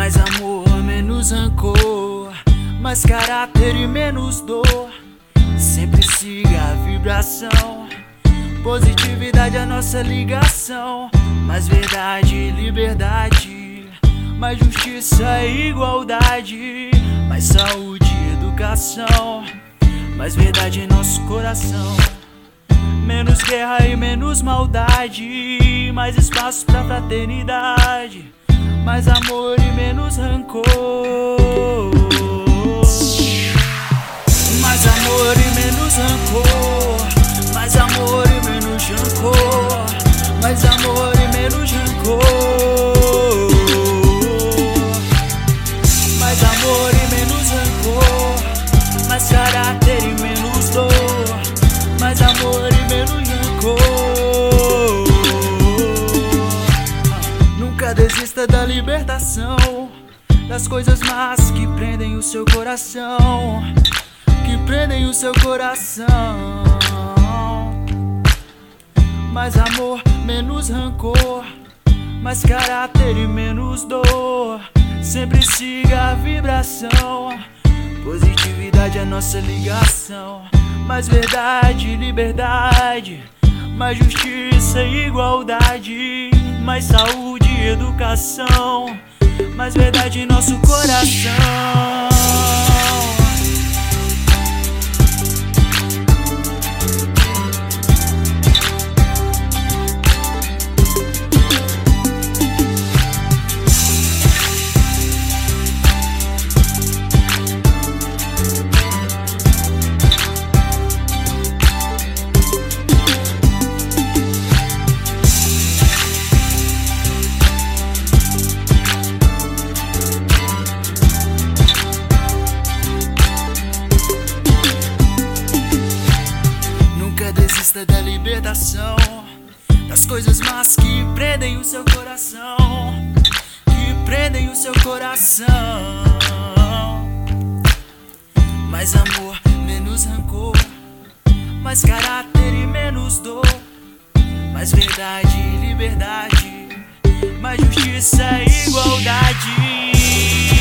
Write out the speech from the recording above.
Mais amor, menos rancor, mais caráter e menos dor. Sempre siga a vibração, positividade é a nossa ligação. Mais verdade e liberdade, mais justiça e igualdade, mais saúde e educação, mais verdade em nosso coração. Menos guerra e menos maldade, mais espaço pra fraternidade, mais amor e menos rancor. Mais amor e menos rancor, mais amor e menos rancor, mais amor e menos rancor. Mais amor e menos rancor, mais caráter e menos dor, mais amor e menos rancor. Nunca desista da libertação, das coisas más que prendem o seu coração, que prendem o seu coração. Mais amor, menos rancor, mais caráter e menos dor. Sempre siga a vibração, positividade é a nossa ligação. Mais verdade e liberdade, mais justiça e igualdade, mais saúde e educação, mais verdade em nosso coração. Desista da libertação, das coisas más que prendem o seu coração, que prendem o seu coração. Mais amor, menos rancor, mais caráter e menos dor, mais verdade e liberdade, mais justiça e igualdade.